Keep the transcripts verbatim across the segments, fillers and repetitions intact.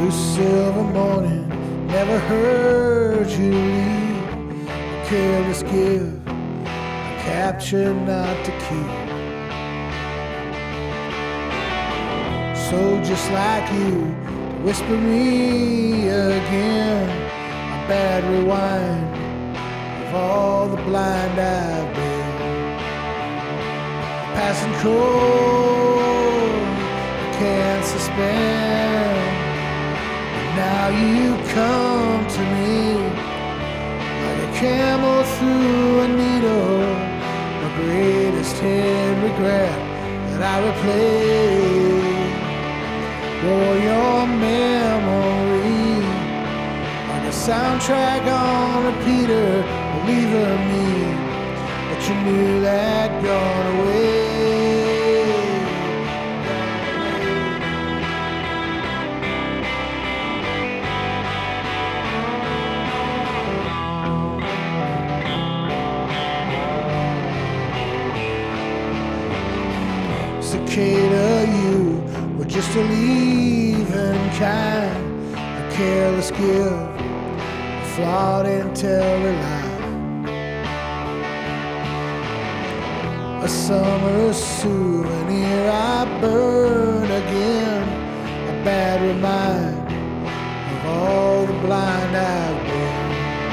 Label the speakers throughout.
Speaker 1: Blue silver morning, never heard you leave. A careless give, a capture not to keep. So just like you, whisper me again, a bad rewind of all the blind I've been. Passing cold, I can't suspend. And now you come to me like a camel through a needle, the greatest hidden regret that I replay. For your memory, like a soundtrack on repeater, believer me, but you knew that gone away. Cicada, you were just a leaving kind, a careless give, a flawed intel lie. A summer souvenir I burn again, a bad remind of all the blind I've been.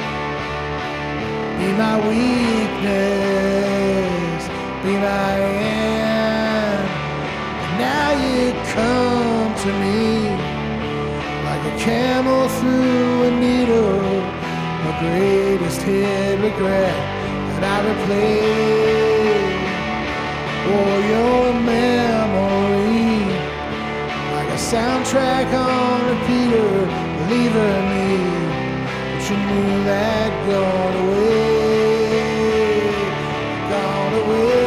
Speaker 1: Be my weakness, be my end. Now you come to me like a camel through a needle, my greatest hid regret that I replay. For your memory, like a soundtrack on repeater, believer me, but you knew that gone away, gone away.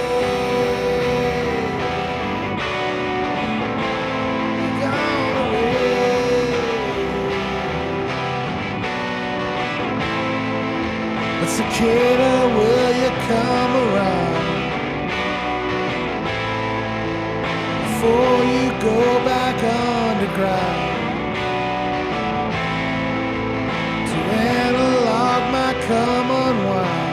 Speaker 1: But cicada, will you come around before you go back underground to analog my come unwind?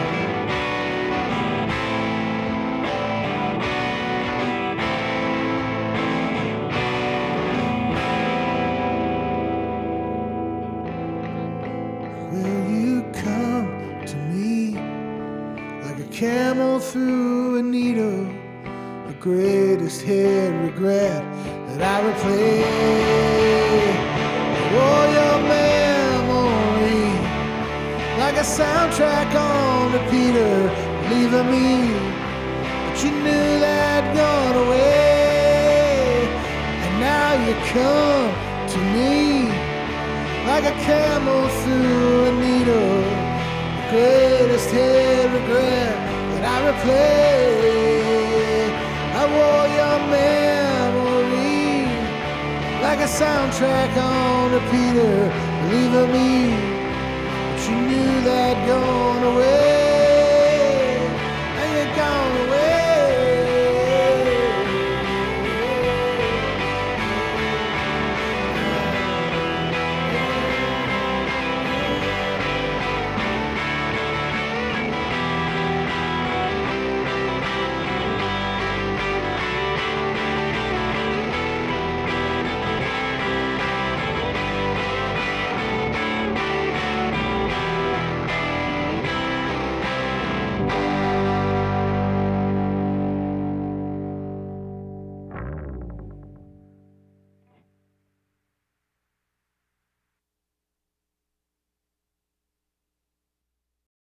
Speaker 1: Will you come to me like a camel through a needle, the greatest hid regret that I replay? Oh, your memory, like a soundtrack on repeater, leaving me, but you knew that gone away. And now you come to me like a camel through a needle, the greatest hid regret that I replay. I wore your memory like a soundtrack on repeater, leaving me, but you knew that gone away.